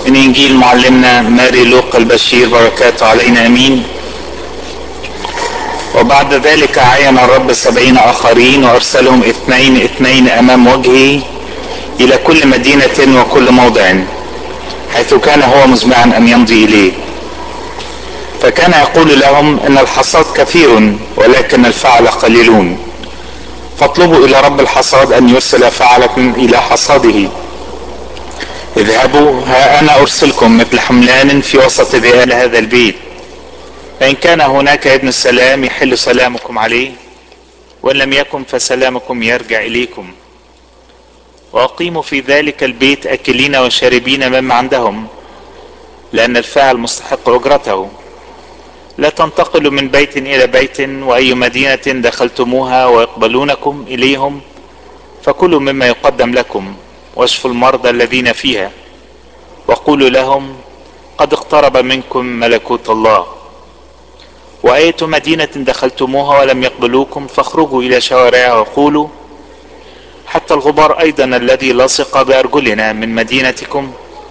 من انجيل معلمنا ماري لوقا البشير، بركاته علينا امين. وبعد ذلك عين الرب 70 اخرين وارسلهم اثنين امام وجهه الى كل مدينة وكل موضع حيث كان هو مزمعا ان يمضي اليه. فكان يقول لهم ان الحصاد كثير ولكن الفعل قليلون، فاطلبوا الى رب الحصاد ان يرسل فعلة الى حصاده. اذهبوا، ها انا ارسلكم مثل حملان في وسط ذئاب هذا البيت، فان كان هناك ابن السلام يحل سلامكم عليه، وان لم يكن فسلامكم يرجع اليكم. واقيموا في ذلك البيت اكلين وشاربين مما عندهم، لان الفاعل مستحق اجرته. لا تنتقلوا من بيت الى بيت، واي مدينة دخلتموها ويقبلونكم اليهم فكلوا مما يقدم لكم، واشفوا المرضى الذين فيها، وقولوا لهم قد اقترب منكم ملكوت الله. وأية مدينة دخلتموها ولم يقبلوكم فاخرجوا إلى شوارعها وقولوا حتى الغبار أيضا الذي لصق بأرجلنا من مدينتكم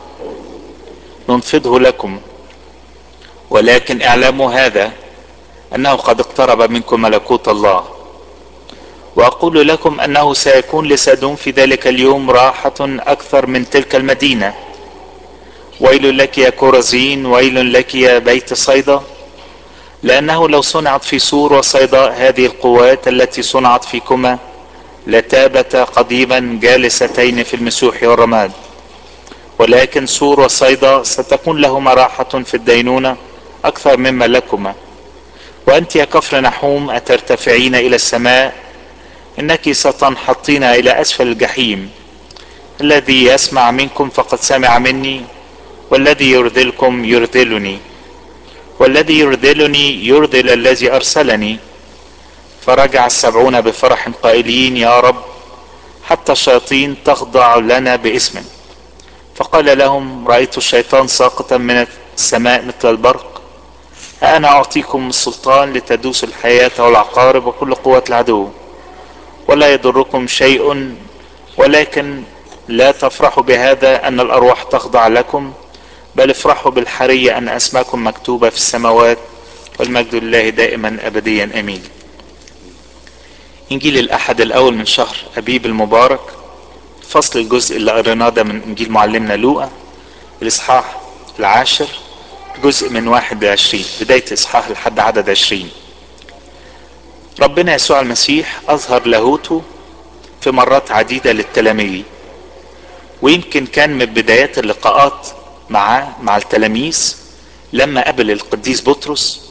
ننفضه لكم. ولكن اعلموا هذا، أنه قد اقترب منكم ملكوت الله. وأقول لكم أنه سيكون لسدوم في ذلك اليوم راحة أكثر من تلك المدينة. ويل لك يا كورزين، ويل لك يا بيت صيدا، لأنه لو صنعت في سور وصيدا هذه القوات التي صنعت فيكما لتابتا قضيبا جالستين في المسوح والرماد. ولكن سور وصيدا ستكون لهما راحة في الدينونة أكثر مما لكما. وأنت يا كفر نحوم أترتفعين إلى السماء، إنك ستنحطين إلى أسفل الجحيم. الذي يسمع منكم فقد سمع مني، والذي يرذلكم يرذلني، والذي يرذلني يرذل الذي أرسلني. فرجع 70 بفرح قائلين يا رب، حتى الشياطين تخضع لنا باسم. فقال لهم رأيت الشيطان ساقطا من السماء مثل البرق. أنا أعطيكم السلطان لتدوس الحياة والعقارب وكل قوة العدو، ولا يضركم شيء. ولكن لا تفرحوا بهذا أن الأرواح تخضع لكم، بل افرحوا بالحرية أن أسماءكم مكتوبة في السماوات، والمجد لله دائما أبديا أمين. إنجيل الأحد الأول من شهر أبيب المبارك، فصل الجزء اللي قريناه ده من إنجيل معلمنا لوقا، الإصحاح 10، جزء من 1 ل20، بداية إصحاح لحد عدد 20. ربنا يسوع المسيح أظهر لاهوته في مرات عديدة للتلاميذ، ويمكن كان من بدايات اللقاءات مع التلاميذ لما قابل القديس بطرس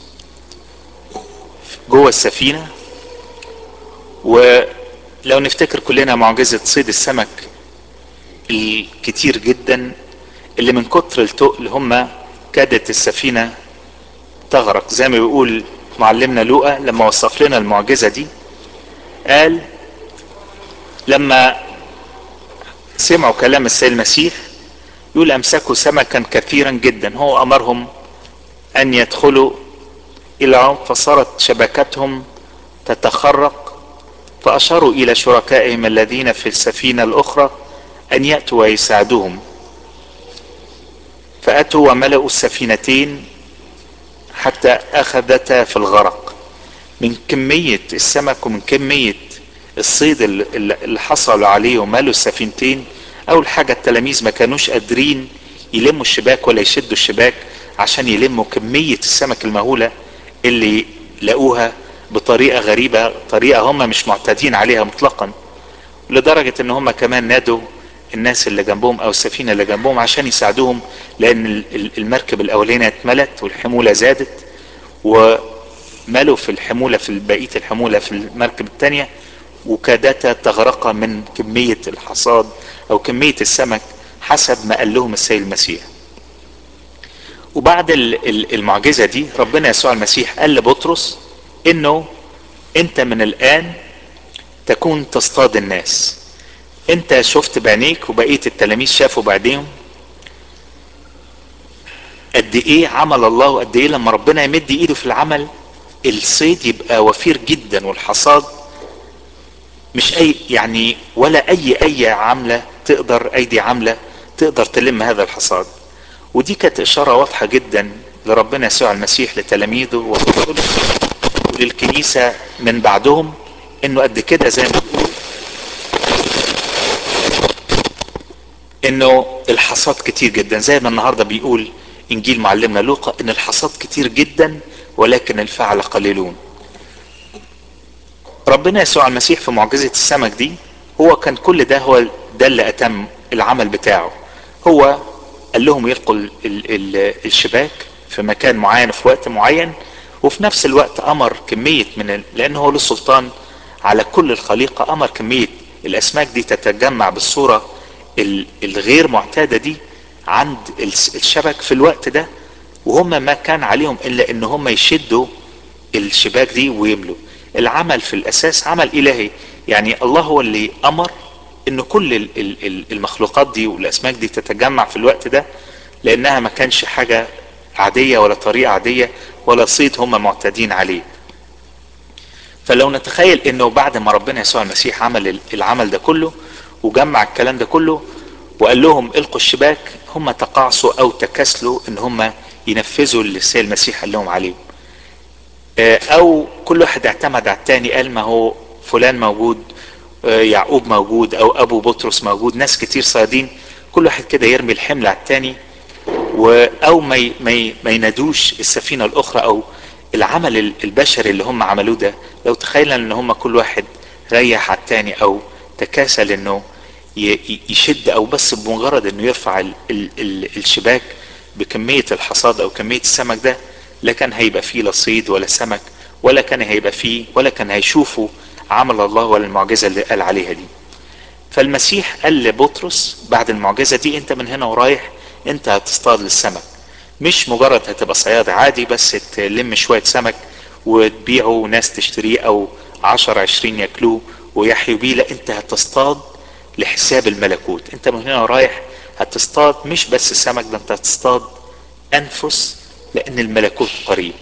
جوه السفينة. ولو نفتكر كلنا معجزة صيد السمك الكتير جدا اللي من كتر التقل هم كادت السفينة تغرق، زي ما بيقول معلمنا لوقا لما وصف لنا المعجزة دي. قال لما سمعوا كلام السيد المسيح يقول امسكوا سمكا كثيرا جدا، هو امرهم ان يدخلوا الى عمق فصارت شبكتهم تتخرق. فاشاروا الى شركائهم الذين في السفينة الاخرى ان يأتوا ويساعدوهم، فأتوا وملأوا السفينتين حتى أخذتا في الغرق. من كمية السمك ومن كمية الصيد اللي حصلوا عليه وملوا السفينتين، أول حاجة التلاميذ ما كانوش قادرين يلموا الشباك ولا يشدوا الشباك عشان يلموا كمية السمك المهولة اللي لقوها بطريقة غريبة، طريقة هم مش معتادين عليها مطلقا، لدرجة ان هم كمان نادوا الناس اللي جنبهم او السفينة اللي جنبهم عشان يساعدوهم، لان المركب الاولانية اتملت والحمولة زادت، وملوا في الحمولة في بقية الحمولة في المركب التانية، وكادتا تغرق من كمية الحصاد او كمية السمك حسب ما قال لهم السيد المسيح. وبعد المعجزة دي ربنا يسوع المسيح قال لبطرس انه انت من الان تكون تصطاد الناس. انت شفت بعينيك وبقية التلاميذ شافوا بعينيهم قد ايه عمل الله، وقد ايه لما ربنا يمد ايده في العمل الصيد يبقى وفير جدا، والحصاد مش اي يعني ولا اي عملة تقدر ايدي عاملة تقدر تلم هذا الحصاد. ودي كانت اشارة واضحة جدا لربنا يسوع المسيح لتلاميذه ورسله وللكنيسة من بعدهم، انه قد كده زي ما بيقول انه الحصاد كتير جدا، زي ما النهاردة بيقول انجيل معلمنا لوقا ان الحصاد كتير جدا ولكن الفعل قليلون. ربنا يسوع المسيح في معجزة السمك دي هو كان كل ده هو ده اللي اتم العمل بتاعه. هو قال لهم يلقوا الشباك في مكان معين في وقت معين، وفي نفس الوقت امر كمية لان هو له سلطان على كل الخليقة، امر كمية الاسماك دي تتجمع بالصورة الغير معتادة دي عند الشبك في الوقت ده، وهم ما كان عليهم الا ان هم يشدوا الشباك دي ويملوا. العمل في الاساس عمل الهي، يعني الله هو اللي امر ان كل المخلوقات دي والاسماك دي تتجمع في الوقت ده، لانها ما كانش حاجة عادية ولا طريقة عادية ولا صيد هم معتادين عليه. فلو نتخيل انه بعد ما ربنا يسوع المسيح عمل العمل ده كله وجمع الكلام ده كله وقال لهم القوا الشباك، هم تقاعسوا او تكاسلوا ان هم ينفذوا اللي السيد المسيح قال لهم عليه، او كل واحد اعتمد على التاني، قال ما هو فلان موجود، يعقوب موجود، او ابو بطرس موجود، ناس كتير صيادين، كل واحد كده يرمي الحمل على التاني، او ما ينادوش السفينة الاخرى او العمل البشري اللي هم عملوه ده. لو تخيلنا ان هم كل واحد ريح على التاني او تكاسل انه يشد، او بس بمجرد انه يرفع الشباك بكمية الحصاد او كمية السمك ده، لا كان هيبقى فيه لا صيد ولا سمك، ولا كان هيبقى فيه ولا كان هيشوفوا عمل الله ولا المعجزة اللي قال عليها دي. فالمسيح قال لبطرس بعد المعجزة دي انت من هنا ورايح انت هتصطاد للسمك، مش مجرد هتبقى صياد عادي بس تلم شوية سمك وتبيعه وناس تشتريه او 10 20 ياكلوه ويحيوا بيه، لا انت هتصطاد لحساب الملكوت. انت من هنا ورايح هتصطاد مش بس سمك، ده انت هتصطاد انفس، لان الملكوت قريب.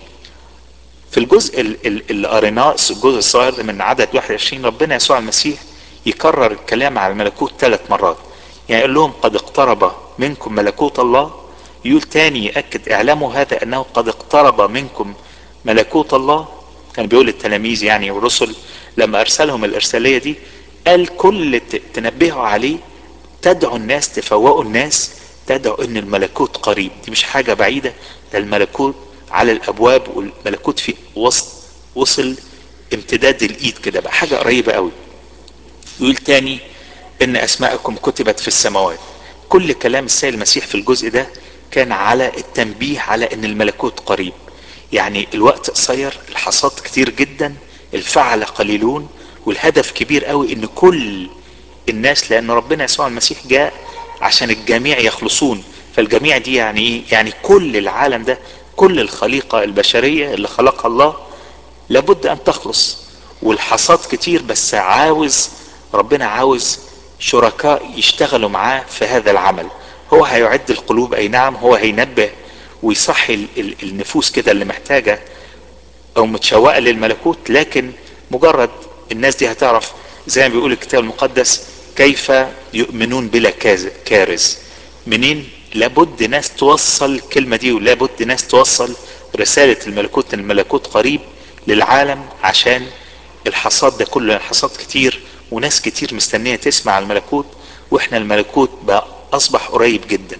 في الجزء اللي قريناه الجزء الصغير من عدد 21 ربنا يسوع المسيح يكرر الكلام على الملكوت 3 مرات، يعني يقول لهم قد اقترب منكم ملكوت الله، يقول تاني يأكد اعلموا هذا انه قد اقترب منكم ملكوت الله. كان بيقول للتلاميذ يعني والرسل لما ارسلهم الارسالية دي، قال كل تنبهوا عليه، تدعوا الناس، تفوقوا الناس، تدعوا ان الملكوت قريب، دي مش حاجة بعيدة، ده الملكوت على الابواب، والملكوت في وصل امتداد الايد كده، بقى حاجة قريبة قوي. يقول تاني ان اسماءكم كتبت في السماوات. كل كلام السيد المسيح في الجزء ده كان على التنبيه على ان الملكوت قريب، يعني الوقت قصير، الحصاد كتير جدا، الفعل قليلون، والهدف كبير قوي ان كل الناس، لان ربنا يسوع المسيح جاء عشان الجميع يخلصون. فالجميع دي يعني ايه؟ يعني كل العالم ده، كل الخليقة البشرية اللي خلقها الله لابد ان تخلص. والحصاد كتير بس ربنا عاوز شركاء يشتغلوا معاه في هذا العمل. هو هيعد القلوب، اي نعم، هو هينبه ويصحي النفوس كده اللي محتاجة او متشوقة للملكوت، لكن مجرد الناس دي هتعرف زي ما بيقول الكتاب المقدس كيف يؤمنون بلا كارز. منين؟ لابد ناس توصل الكلمة دي، ولابد ناس توصل رسالة الملكوت، ان الملكوت قريب للعالم، عشان الحصاد ده كله، الحصاد كتير وناس كتير مستنية تسمع الملكوت، واحنا الملكوت بقى اصبح قريب جدا.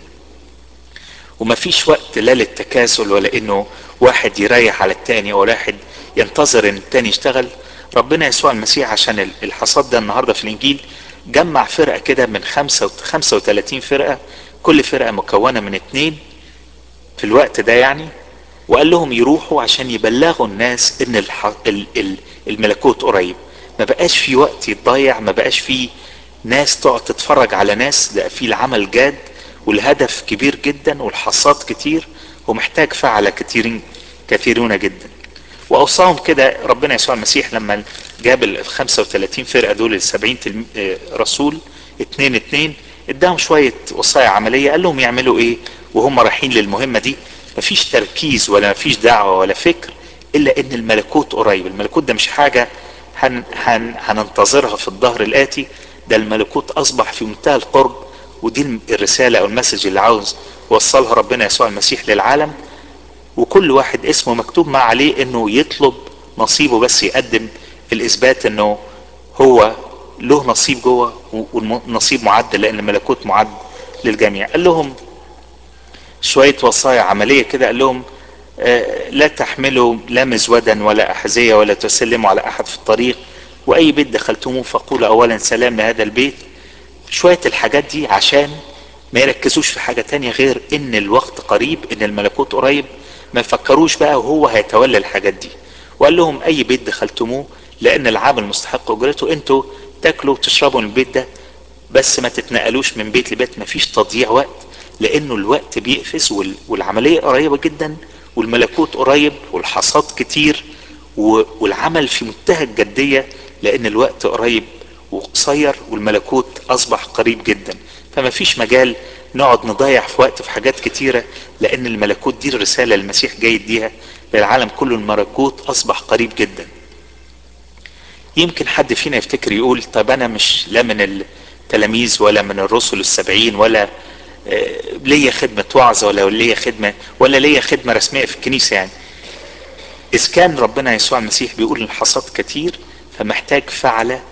ومفيش وقت لا للتكاسل ولا انه واحد يريح على التاني ولا واحد ينتظر ان التاني يشتغل. ربنا يسوع المسيح عشان الحصاد ده النهاردة في الانجيل جمع فرقة كده من 35 فرقة، كل فرقة مكونة من 2 في الوقت ده يعني، وقال لهم يروحوا عشان يبلغوا الناس ان الملكوت قريب. ما بقاش في وقت يتضيع، ما بقاش في ناس تقعد تتفرج على ناس، ده في العمل جاد والهدف كبير جدا والحصاد كتير ومحتاج فعلة كثيرون جدا. واوصاهم كده ربنا يسوع المسيح لما جاب ال 35 فرقة دول ال 70 رسول 2 2، اداهم شوية وصايا عملية، قال لهم يعملوا ايه وهم رايحين للمهمة دي. مفيش تركيز ولا مفيش دعوة ولا فكر الا ان الملكوت قريب. الملكوت ده مش حاجة هننتظرها في الظهر الاتي، ده الملكوت اصبح في منتهى القرب. ودي الرسالة او المسج اللي عاوز وصلها ربنا يسوع المسيح للعالم، وكل واحد اسمه مكتوب ما عليه انه يطلب نصيبه، بس يقدم الاثبات انه هو له نصيب جوه، والنصيب معد لان الملكوت معد للجميع. قال لهم شوية وصايا عملية كده، قال لهم لا تحملوا لا مزودا ولا أحذية ولا تسلموا على أحد في الطريق، وأي بيت دخلتموه فقولوا أولا سلام لهذا البيت. شوية الحاجات دي عشان ما يركزوش في حاجة تانية غير إن الوقت قريب، إن الملكوت قريب، ما يفكروش بقى وهو هيتولى الحاجات دي. وقال لهم أي بيت دخلتموه لأن العامل مستحق أجرته، أنتوا تاكلوا وتشربوا من البيت ده، بس ما تتنقلوش من بيت لبيت، ما فيش تضييع وقت، لانه الوقت بيقفز والعملية قريبة جدا، والملكوت قريب والحصاد كتير، والعمل في منتهى الجدية، لان الوقت قريب وقصير والملكوت اصبح قريب جدا. فما فيش مجال نقعد نضيع في وقت في حاجات كتيرة، لان الملكوت دي الرسالة المسيح جاي يديها للعالم كله، الملكوت اصبح قريب جدا. يمكن حد فينا يفتكر يقول طب انا مش لا من التلاميذ ولا من الرسل السبعين، ولا ليا خدمة وعظة، ولا ليا خدمة، ولا ليا خدمة رسمية في الكنيسة. يعني اذا كان ربنا يسوع المسيح بيقول الحصاد كتير، فمحتاج فعلة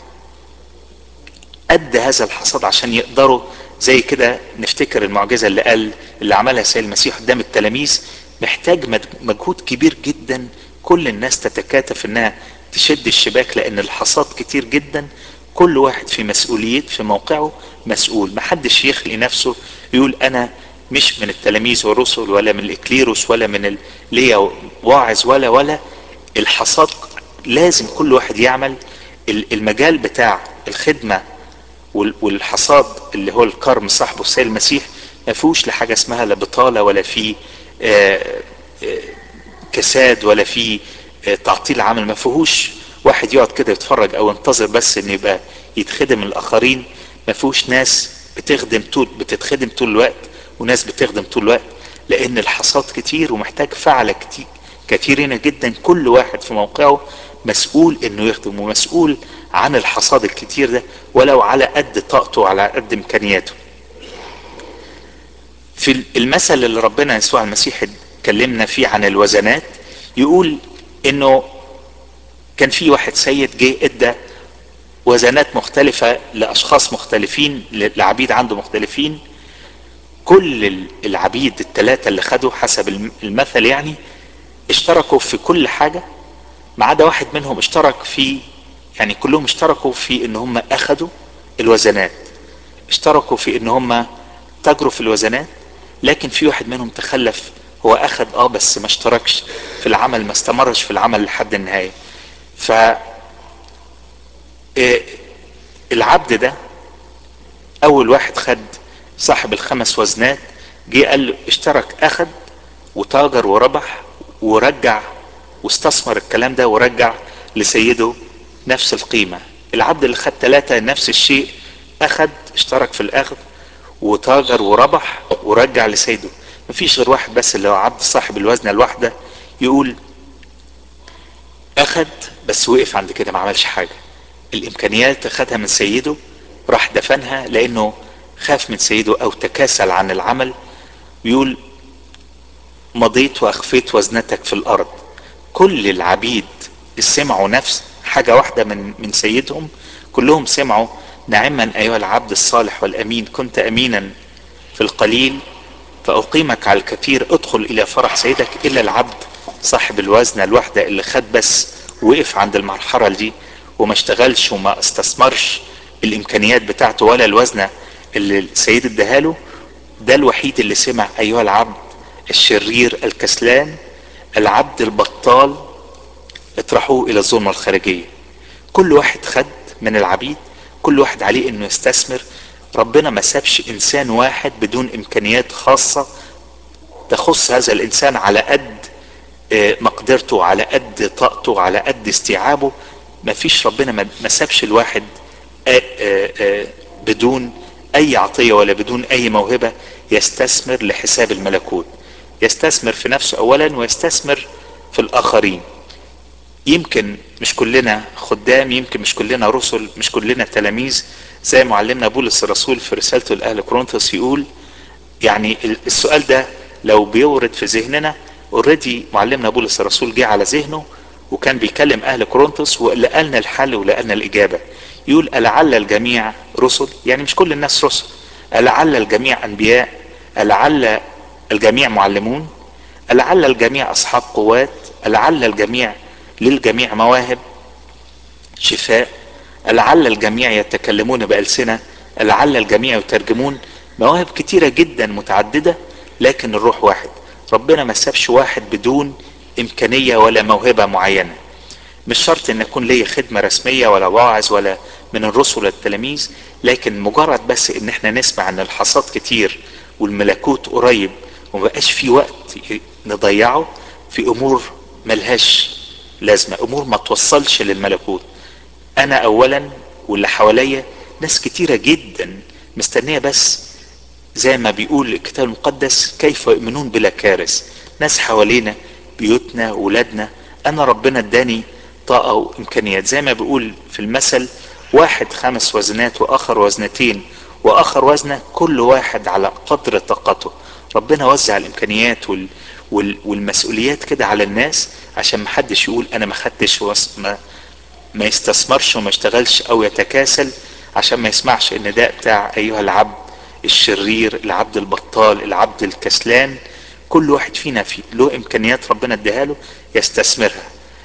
قد هذا الحصاد عشان يقدروا زي كده. نفتكر المعجزة اللي عملها سيد المسيح قدام التلاميذ، محتاج مجهود كبير جدا، كل الناس تتكاتف انها تشد الشباك، لان الحصاد كتير جدا. كل واحد في مسؤولية في موقعه مسؤول، محدش يخلي نفسه يقول انا مش من التلاميذ والرسل ولا من الاكليروس ولا من ليا واعظ ولا الحصاد لازم كل واحد يعمل المجال بتاع الخدمة والحصاد اللي هو الكرم صاحبه السيد المسيح. ما فيهوش لحاجة اسمها لا بطالة ولا في كساد ولا في تعطيل عمل. ما فيهوش واحد يقعد كده يتفرج او ينتظر بس ان يبقى يتخدم الاخرين. ما فيهوش ناس بتتخدم طول الوقت وناس بتخدم طول الوقت، لان الحصاد كتير ومحتاج فعلة كتيرين جدا. كل واحد في موقعه مسؤول انه يخدم، ومسؤول عن الحصاد الكتير ده ولو على قد طاقته وعلى قد امكانياته. في المثل اللي ربنا يسوع المسيح اتكلمنا فيه عن الوزنات، يقول انه كان في واحد سيد جه ادى وزنات مختلفة لاشخاص مختلفين، لعبيد عنده مختلفين. كل العبيد الثلاثة اللي خدوا حسب المثل يعني اشتركوا في كل حاجة، ما عدا واحد منهم اشترك في، يعني كلهم اشتركوا في ان هم اخدوا الوزنات، اشتركوا في ان هم تاجروا في الوزنات. لكن في واحد منهم تخلف، هو اخد بس ما اشتركش في العمل، ما استمرش في العمل لحد النهاية. ف العبد ده اول واحد خد صاحب الخمس وزنات، جه قال له اشترك، اخد وتاجر وربح ورجع واستثمر الكلام ده ورجع لسيده نفس القيمة. العبد اللي خد 3 نفس الشيء، اخد اشترك في الاخذ وتاجر وربح ورجع لسيده. مفيش غير واحد بس اللي هو عبد صاحب الوزنة الواحدة، يقول اخد بس وقف عند كده ما عملش حاجة. الامكانيات اخدها من سيده، راح دفنها لانه خاف من سيده او تكاسل عن العمل. يقول مضيت واخفيت وزنتك في الارض. كل العبيد سمعوا نفس حاجة واحدة من سيدهم، كلهم سمعوا نعما ايها العبد الصالح والامين، كنت امينا في القليل فاقيمك على الكثير، ادخل الى فرح سيدك. الا العبد صاحب الوزنة الواحدة اللي خد بس وقف عند المرحلة دي وما اشتغلش وما استثمرش الامكانيات بتاعته ولا الوزنة اللي السيد اداهاله، ده الوحيد اللي سمع ايها العبد الشرير الكسلان، العبد البطال اطرحوه الى الظلمة الخارجية. كل واحد خد من العبيد، كل واحد عليه انه يستثمر. ربنا ما سابش انسان واحد بدون امكانيات خاصة تخص هذا الانسان، على قد مقدرته، على قد طاقته، على قد استيعابه. ما فيش، ربنا ما سابش الواحد بدون اي عطية ولا بدون اي موهبة يستثمر لحساب الملكوت. يستثمر في نفسه اولا ويستثمر في الاخرين. يمكن مش كلنا خدام، يمكن مش كلنا رسل، مش كلنا تلاميذ، زي معلمنا بولس الرسول في رسالته لأهل كورنثوس يقول يعني السؤال ده لو بيورد في ذهننا اوريدي، معلمنا بولس الرسول جه على ذهنه وكان بيكلم اهل كورنثوس ولقالنا الحل ولقالنا الاجابة. يقول ألعل الجميع رسل، يعني مش كل الناس رسل. ألعل الجميع انبياء، ألعل الجميع معلمون، ألعل الجميع اصحاب قوات، ألعل الجميع للجميع مواهب شفاء، ألعل الجميع يتكلمون بألسنة، ألعل الجميع يترجمون. مواهب كتيرة جدا متعددة، لكن الروح واحد. ربنا ما سابش واحد بدون إمكانية ولا موهبة معينة. مش شرط ان يكون ليا خدمة رسمية ولا واعظ ولا من الرسل التلاميذ، لكن مجرد بس ان احنا نسمع ان الحصاد كتير والملكوت قريب، ومبقاش في وقت نضيعه في امور ملهاش لازمة، امور ما توصلش للملكوت. انا اولا واللي حواليا ناس كتيرة جدا مستنية بس، زي ما بيقول الكتاب المقدس كيف يؤمنون بلا كارث. ناس حوالينا، بيوتنا، ولادنا. انا ربنا اداني طاقة وامكانيات، زي ما بيقول في المثل واحد 5 وزنات واخر وزنتين واخر وزنة، كل واحد على قدر طاقته. ربنا وزع الامكانيات والمسؤوليات كده على الناس، عشان محدش يقول انا ما خدتش ما يستثمرش وما يشتغلش او يتكاسل، عشان ما يسمعش ان ده بتاع ايها العبد الشرير، العبد البطال، العبد الكسلان. كل واحد فينا له امكانيات ربنا اداها له يستثمرها.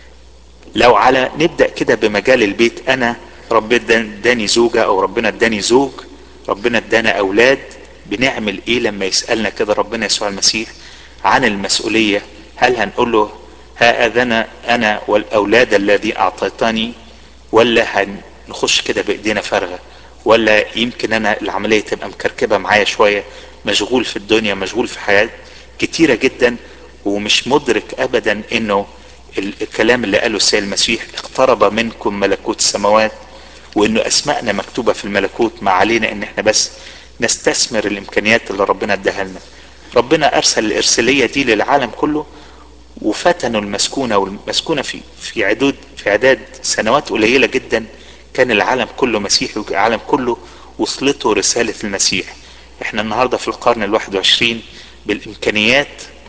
لو على نبدأ كده بمجال البيت، انا ربنا اداني زوجة او ربنا اداني زوج، ربنا ادانا اولاد، بنعمل ايه لما يسألنا كده ربنا يسوع المسيح عن المسؤولية؟ هل هنقول له ها اذن انا والاولاد الذي اعطيتني، ولا هنخش كده بايدينا فارغة؟ ولا يمكن انا العملية تبقى مكركبة معايا شوية، مشغول في الدنيا، مشغول في حياة كتيرة جدا، ومش مدرك ابدا انه الكلام اللي قاله السيد المسيح اقترب منكم ملكوت السماوات، وانه اسماءنا مكتوبة في الملكوت. ما علينا ان احنا بس نستثمر الامكانيات اللي ربنا اداها لنا. ربنا ارسل الارسالية دي للعالم كله، وفتنوا المسكونة، والمسكونة في عداد سنوات قليلة جدا كان العالم كله مسيحي، والعالم كله وصلته رسالة المسيح. احنا النهاردة في القرن 21 بالامكانيات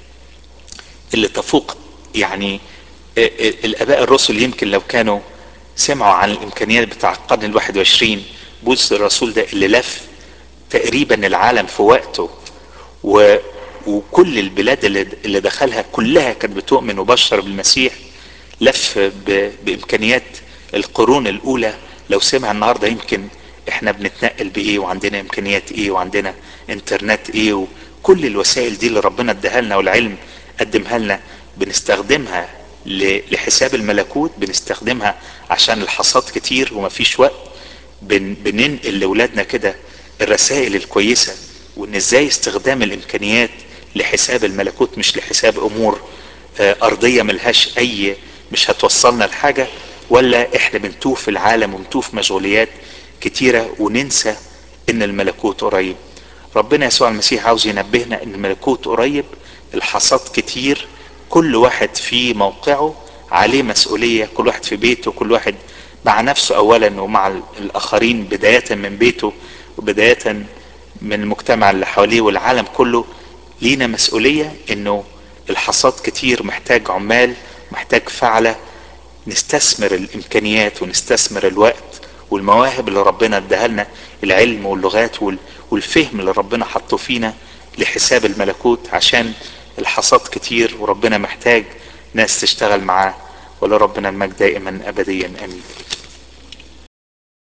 اللي تفوق، يعني الاباء الرسل يمكن لو كانوا سمعوا عن الامكانيات بتاع القرن 21، بولس الرسول ده اللي لف تقريبا العالم في وقته، و وكل البلاد اللي دخلها كلها كانت بتؤمن وبشر بالمسيح، لف بامكانيات القرون الاولى. لو سمع النهارده يمكن احنا بنتنقل بايه، وعندنا امكانيات ايه، وعندنا انترنت ايه، وكل الوسائل دي اللي ربنا اداها لنا والعلم قدمها لنا بنستخدمها لحساب الملكوت، بنستخدمها عشان الحصاد كتير ومفيش وقت. بننقل لاولادنا كده الرسائل الكويسة، وان ازاي استخدام الامكانيات لحساب الملكوت، مش لحساب امور ارضية ملهاش اي، مش هتوصلنا لحاجة. ولا احنا بنتوه في العالم ونتوه في مشغوليات كتيرة وننسى ان الملكوت قريب. ربنا يسوع المسيح عاوز ينبهنا ان الملكوت قريب، الحصاد كتير، كل واحد في موقعه عليه مسؤولية، كل واحد في بيته، كل واحد مع نفسه اولا ومع الاخرين، بداية من بيته وبداية من المجتمع اللي حواليه والعالم كله. لينا مسؤولية انه الحصاد كتير، محتاج عمال، محتاج فعلة. نستثمر الامكانيات ونستثمر الوقت والمواهب اللي ربنا اداها لنا، العلم واللغات والفهم اللي ربنا حطه فينا لحساب الملكوت، عشان الحصاد كتير وربنا محتاج ناس تشتغل معاه. ولربنا المجد دائما ابديا امين.